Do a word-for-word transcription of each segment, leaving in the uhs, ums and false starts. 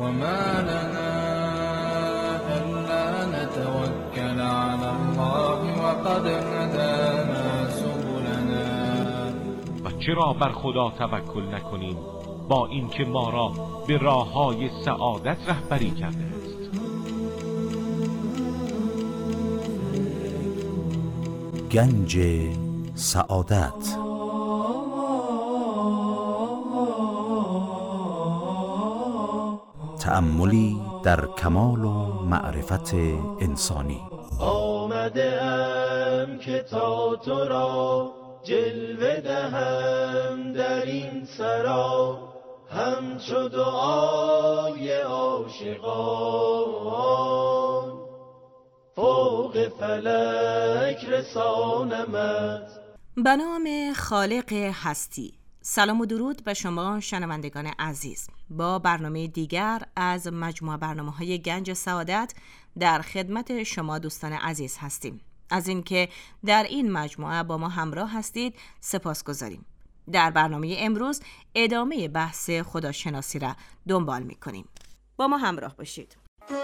وما لنا ألا نتوكل على الله وقد هدانا سبلنا. و چرا بر خدا توکل نکنیم با اینکه ما را به راه‌های سعادت رهبری کرده است. گنج سعادت. تأملی در کمال و معرفت انسانی. آمده ام که تا تو را جلوه دهم در این سرا، همچو دعای عاشقان فوق فلک رسانمت. به نام خالق هستی. سلام و درود به شما شنوندگان عزیز. با برنامه دیگر از مجموعه برنامه‌های گنج سعادت در خدمت شما دوستان عزیز هستیم. از اینکه در این مجموعه با ما همراه هستید سپاسگزاریم. در برنامه امروز ادامه بحث خداشناسی را دنبال می‌کنیم. با ما همراه باشید.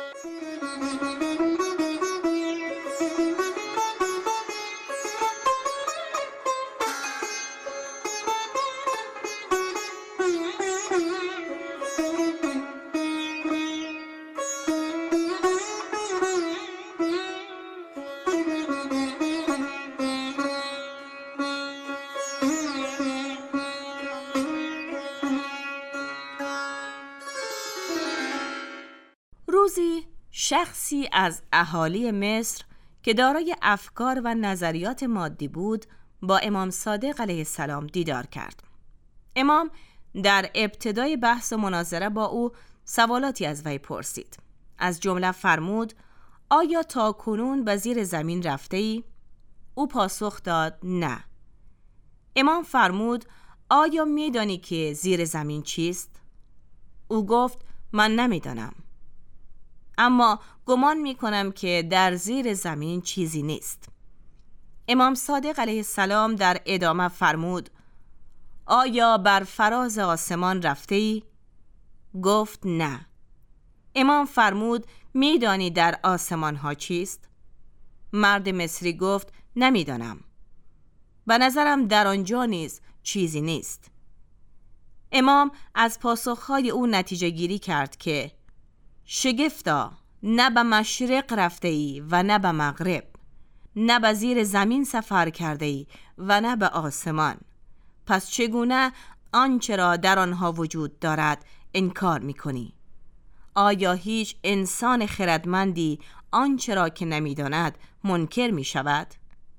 روزی شخصی از اهالی مصر که دارای افکار و نظریات مادی بود با امام صادق علیه السلام دیدار کرد. امام در ابتدای بحث و مناظره با او سوالاتی از وی پرسید. از جمله فرمود: آیا تا کنون به زیر زمین رفته ای؟ او پاسخ داد: نه. امام فرمود: آیا می دانی که زیر زمین چیست؟ او گفت: من نمی دانم، اما گمان می کنم که در زیر زمین چیزی نیست. امام صادق علیه السلام در ادامه فرمود: آیا بر فراز آسمان رفته ای؟ گفت: نه. امام فرمود: می دانی در آسمان ها چیست؟ مرد مصری گفت: نمی دانم. به نظرم در آنجا نیز چیزی نیست. امام از پاسخهای او نتیجه گیری کرد که شگفتا، نه به مشرق رفته ای و نه به مغرب، نه به زیر زمین سفر کرده ای و نه به آسمان، پس چگونه آنچه را در آنها وجود دارد انکار می کنی؟ آیا هیچ انسان خردمندی آنچه را که نمی داند منکر می شود؟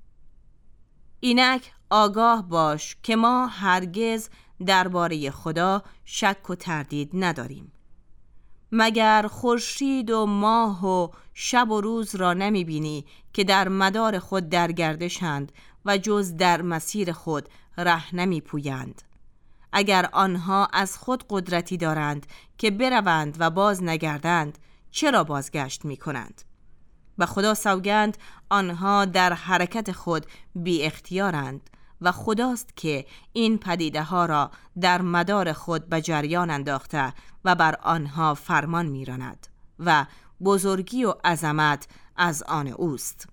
اینک آگاه باش که ما هرگز درباره خدا شک و تردید نداریم. مگر خورشید و ماه و شب و روز را نمی بینی که در مدار خود در گردشند و جز در مسیر خود ره نمی پویند؟ اگر آنها از خود قدرتی دارند که بروند و باز نگردند، چرا بازگشت می کنند؟ به خدا سوگند آنها در حرکت خود بی اختیارند و خداست که این پدیده ها را در مدار خود به جریان انداخته و بر آنها فرمان می‌راند و بزرگی و عظمت از آن اوست.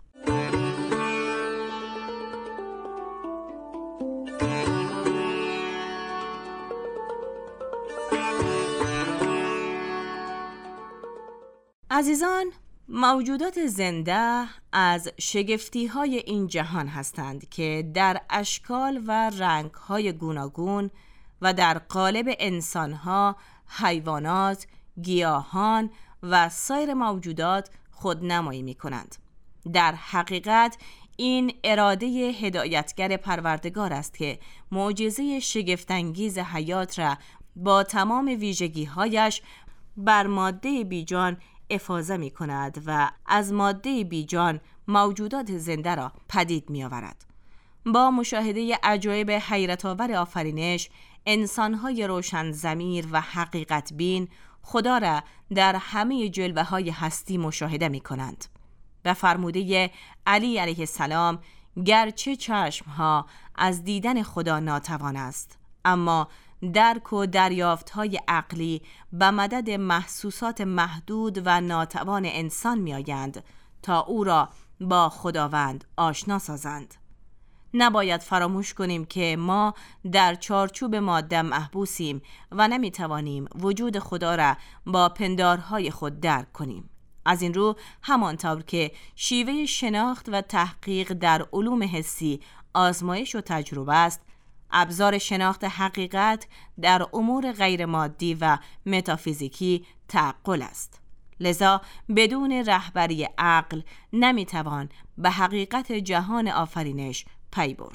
عزیزان، موجودات زنده از شگفتی‌های این جهان هستند که در اشکال و رنگ‌های گوناگون و در قالب انسان‌ها، حیوانات، گیاهان و سایر موجودات خودنمایی می‌کنند. در حقیقت این اراده هدایتگر پروردگار است که معجزه شگفت‌انگیز حیات را با تمام ویژگی‌هایش بر ماده بیجان افاضه می کند و از ماده بیجان موجودات زنده را پدید می آورد. با مشاهده عجایب حیرت آور آفرینش، انسان‌های روشن ضمیر و حقیقت بین خدا را در همه جلوه های هستی مشاهده می کنند. به فرموده علی علیه السلام، گرچه چشمها از دیدن خدا ناتوان است، اما درک و دریافت‌های عقلی به مدد محسوسات محدود و ناتوان انسان می‌آیند تا او را با خداوند آشنا سازند. نباید فراموش کنیم که ما در چارچوب ماده محبوسیم و نمی‌توانیم وجود خدا را با پندارهای خود درک کنیم. از این رو همانطور که شیوه شناخت و تحقیق در علوم حسی آزمایش و تجربه است، ابزار شناخت حقیقت در امور غیر مادی و متافیزیکی تعقل است. لذا بدون رهبری عقل نمیتوان به حقیقت جهان آفرینش پی برد.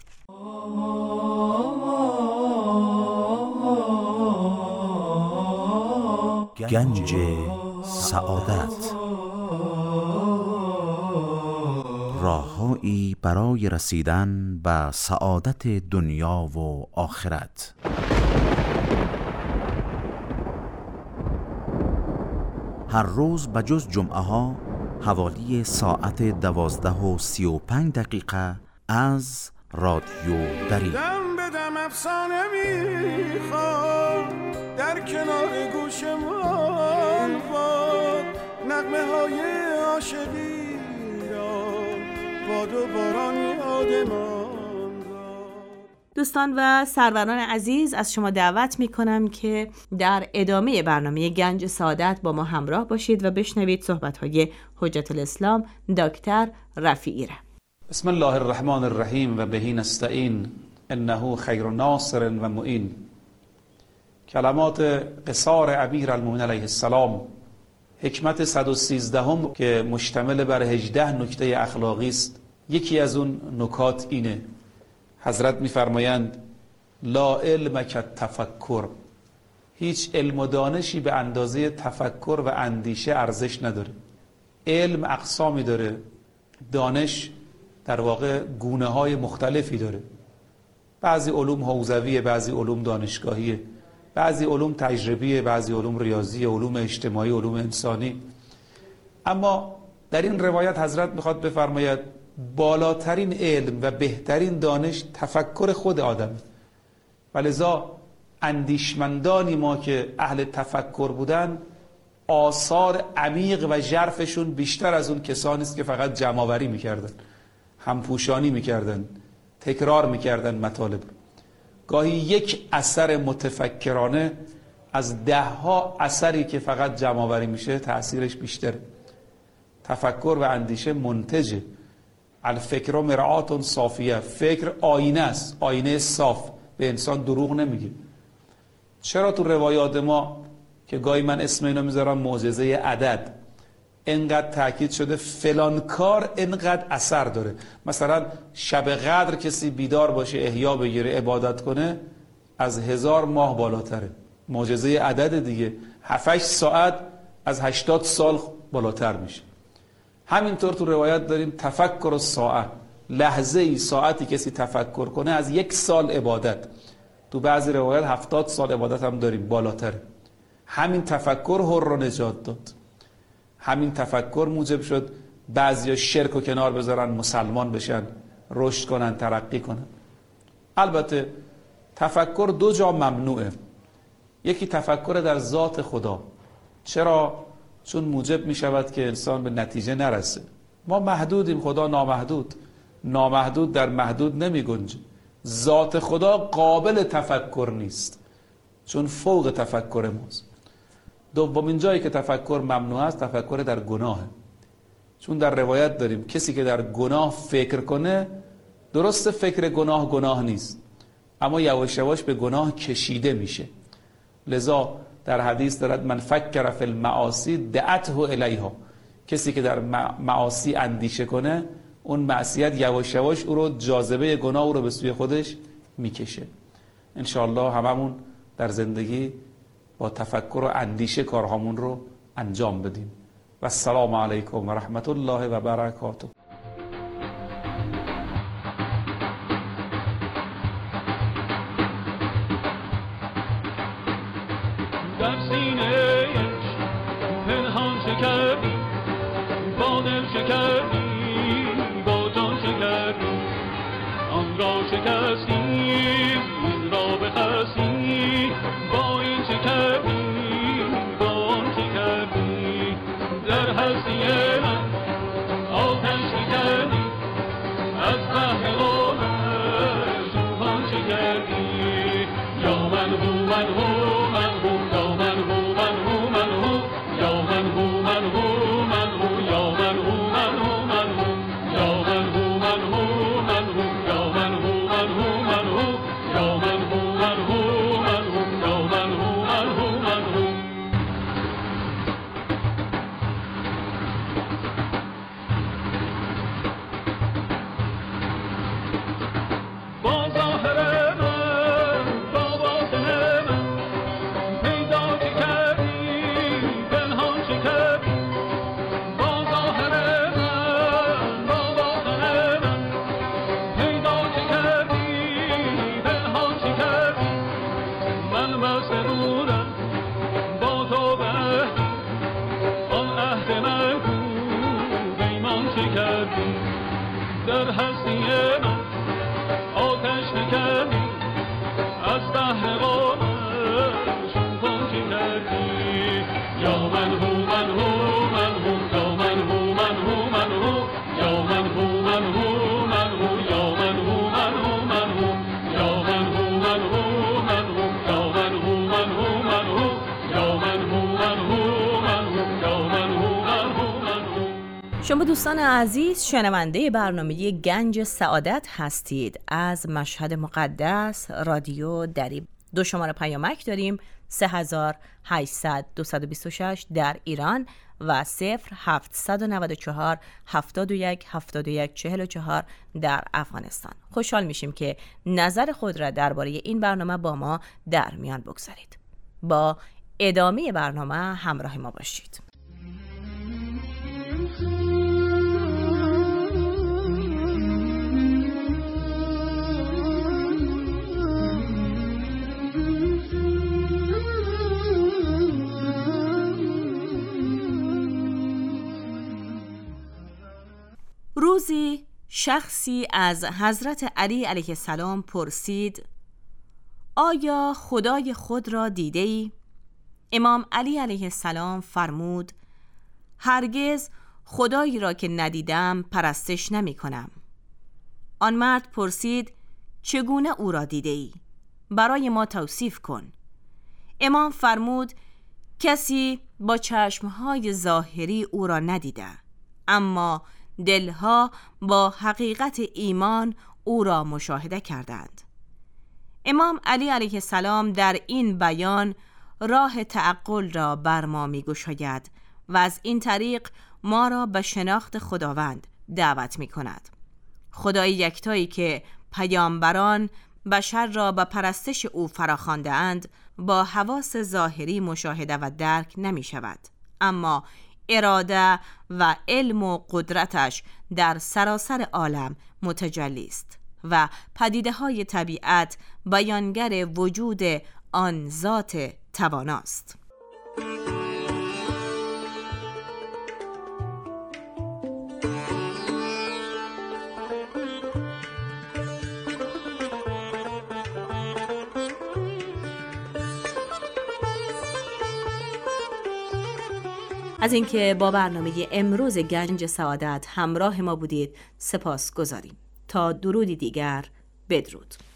گنج سعادت، راههایی برای رسیدن به سعادت دنیا و آخرت. هر روز بجز جمعه ها حوالی ساعت دوازده و سی و پنج دقیقه از رادیو دری دم به دم افسانه میخواد در کنار گوشمان باد، نغمه های عاشقی را باد و باران یادمان. دوستان و سروران عزیز، از شما دعوت می کنم که در ادامه برنامه گنج سعادت با ما همراه باشید و بشنوید صحبت‌های حجت الاسلام دکتر رفیعی را. بسم الله الرحمن الرحیم و بهی نستعین انه خیر ناصر و معین. کلمات قصار امیر المؤمنین علیه السلام، حکمت صد و سیزده هم که مشتمل بر هجده نکته اخلاقی است. یکی از اون نکات اینه، حضرت می‌فرمایند لا علم کالتفکر، هیچ علم و دانشی به اندازه تفکر و اندیشه ارزش نداره. علم اقسامی داره، دانش در واقع گونه های مختلفی داره. بعضی علوم حوزویه، بعضی علوم دانشگاهیه، بعضی علوم تجربیه، بعضی علوم ریاضیه، علوم اجتماعی، علوم انسانی. اما در این روایت حضرت میخواد بفرماید بالاترین علم و بهترین دانش تفکر خود آدم، ولذا اندیشمندانی ما که اهل تفکر بودن آثار عمیق و ژرفشون بیشتر از اون کسانی است که فقط جمع‌آوری میکردن، همپوشانی میکردن، تکرار میکردن مطالب. گاهی یک اثر متفکرانه از ده ها اثری که فقط جمع‌آوری میشه تأثیرش بیشتره. تفکر و اندیشه منتجه. الفکر مرآت صافیه، فکر آینه است، آینه صاف، به انسان دروغ نمیگه. چرا تو روایات ما که گاهی من اسم اینو میذارم معجزه عدد، اینقدر تاکید شده فلان کار اینقدر اثر داره؟ مثلا شب قدر کسی بیدار باشه احیا بگیره عبادت کنه از هزار ماه بالاتره. معجزه عدد دیگه، هفت ساعت از هشتاد سال بالاتر میشه. همینطور تو روایت داریم تفکر و ساعت، لحظه ای ساعتی کسی تفکر کنه از یک سال عبادت. تو بعضی روایت هفتاد سال عبادت هم داریم، بالاتره. همین تفکر حر رو نجات داد. همین تفکر موجب شد بعضیا شرک رو کنار بذارن، مسلمان بشن، رشد کنن، ترقی کنن. البته تفکر دو جا ممنوعه. یکی تفکر در ذات خدا. چرا؟ چون موجب می شود که انسان به نتیجه نرسه. ما محدودیم، خدا نامحدود. نامحدود در محدود نمی گنجه. ذات خدا قابل تفکر نیست، چون فوق تفکر ماست. دومین جایی که تفکر ممنوع است تفکر در گناه، چون در روایت داریم کسی که در گناه فکر کنه، درست فکر گناه گناه نیست، اما یواش یواش به گناه کشیده میشه. لذا در حدیث دارد من فکر فی المعاصی دعته الیها، کسی که در معاصی اندیشه کنه، اون معصیت یواش یواش او رو، جاذبه گناه او رو به سوی خودش میکشه. انشاءالله هممون در زندگی با تفکر و اندیشه کارهامون رو انجام بدیم. و السلام علیکم و رحمت الله و برکاته. در سینه پنهان شکردی، با دل شکردی، با جان شکردی، آن را شکستی، این را بخستی، شما دوستان عزیز شنونده برنامه گنج سعادت هستید. از مشهد مقدس رادیو دری دو شماره پیامک داریم: سه هزار و هشتصد دویست و بیست و شش در ایران و صفر هفتصد و نود و چهار هفتاد و یک هفتاد و یک چهل و چهار در افغانستان. خوشحال میشیم که نظر خود را درباره این برنامه با ما در میان بگذارید. با ادامه برنامه همراه ما باشید. روزی شخصی از حضرت علی علیه السلام پرسید: آیا خدای خود را دیده ای؟ امام علی علیه السلام فرمود: هرگز خدایی را که ندیدم پرستش نمی کنم. آن مرد پرسید: چگونه او را دیده ای؟ برای ما توصیف کن. امام فرمود: کسی با چشمهای ظاهری او را ندیده، اما دلها با حقیقت ایمان او را مشاهده کردند. امام علی علیه السلام در این بیان راه تعقل را بر ما می گشاید و از این طریق ما را به شناخت خداوند دعوت می کند. خدای یکتایی که پیامبران بشر را به پرستش او فراخوانده اند با حواس ظاهری مشاهده و درک نمی شود، اما اراده و علم و قدرتش در سراسر عالم متجلی است و پدیده‌های طبیعت بیانگر وجود آن ذات تواناست. از اینکه با برنامه امروز گنج سعادت همراه ما بودید سپاس گذاریم. تا درودی دیگر، بدرود.